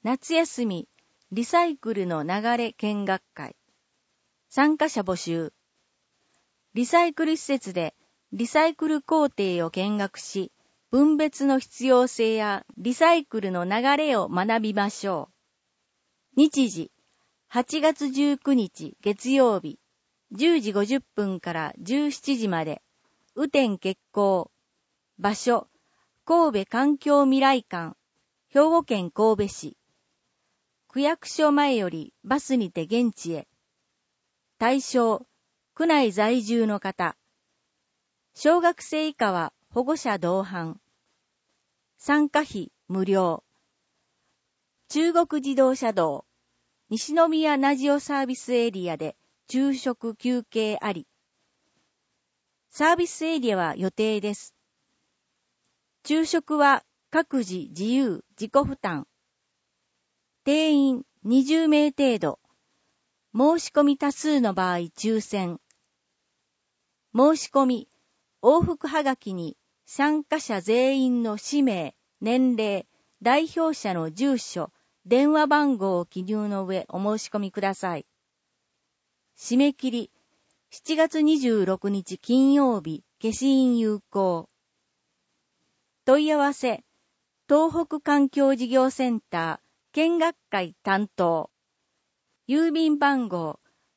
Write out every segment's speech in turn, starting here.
夏休みリサイクルの流れ見学会。参加者募集。リサイクル施設でリサイクル工程を見学し、分別の必要性やリサイクルの流れを学びましょう。日時、8月19日月曜日、10時50分から17時まで、雨天決行。場所、神戸環境未来館、兵庫県神戸市。区役所前よりバスにて現地へ。対象、区内在住の方。小学生以下は保護者同伴。参加費無料。中国自動車道、西宮ラジオサービスエリアで昼食休憩あり。サービスエリアは予定です。昼食は各自自由自己負担。定員20名程度。申し込み多数の場合抽選。申し込み、往復はがきに参加者全員の氏名、年齢、代表者の住所、電話番号を記入の上お申し込みください。締め切り、7月26日金曜日、消印有効。問い合わせ、東北環境事業センター、見学会担当。郵便番号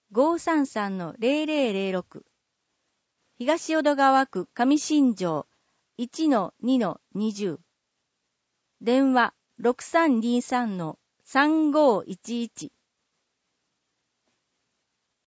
533-0006。東淀川区上新庄 1-2-20。電話 6323-3511。